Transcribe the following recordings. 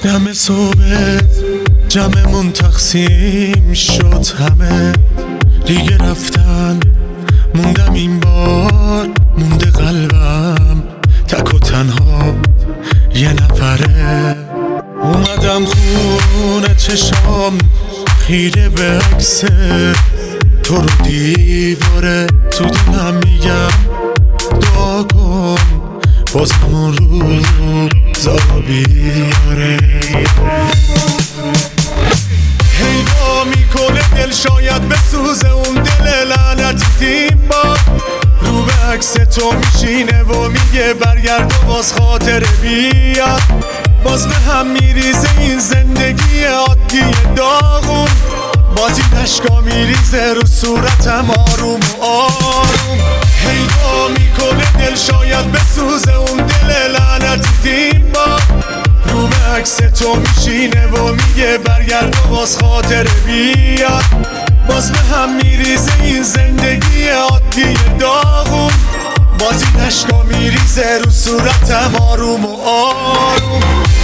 دم صبح جمعمون تقسیم شد، همه دیگه رفتن، موندم این بار، مونده قلبم تک و تنها یه نفره. اومدم خونه چشام خیره به عکس تو رو دیواره، تو دلم میگم دعا کن بازم اون روزا بیاره. هیوا میکنه دل شاید بسوزه اون دل لعنتی تیم با رو به عکس تو میشینه و میگه برگرد و باز خاطر بیاد. باز به هم میریزه این زندگی عادی داغون، باز این عشقا میریزه رو صورتم آروم و آروم. هیوا میکنه دل شاید بسوزه اون دل لعنتی تیم با رو به عکس تو میشینه و میگه برگرد و باز خاطر بیاد. باز به هم میریزه این زندگی عادی داغون، باز این عشقا میریزه رو صورتم آروم و آروم.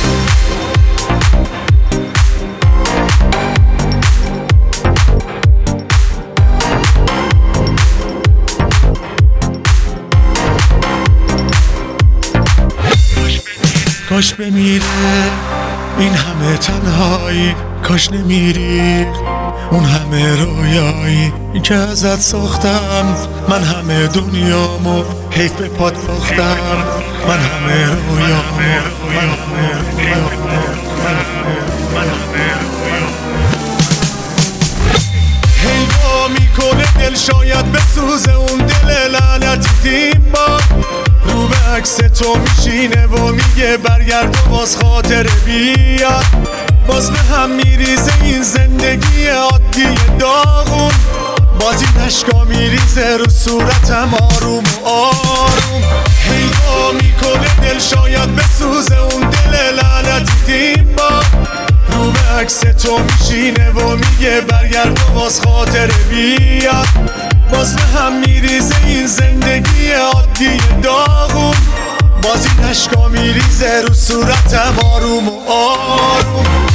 کاش بمیره این همه تنهایی، کاش نمیری اون همه رویایی که ازت ساختم. من همه دنیامو حیف به پات باختم، من همه رویامو، من همه رویامو، من همه رویامو. هیوا میکنه دل شاید بسوزه اون دل لعنتی تیم با رو به عکس تو میشینه و میگه برگرد و باز خاطر بیاد. باز به هم میریزه این زندگی عادی داغون، باز این عشقا میریزه رو صورتم آروم و آروم. هیوا میکنه دل شاید بسوزه اون دل لعنتی تیم با رو به عکس تو میشینه و میگه برگرد و باز خاطر بیاد. باز به هم میریزه این زندگی عادی داغون، باز این عشقا میریزه رو صورتم آروم و آروم.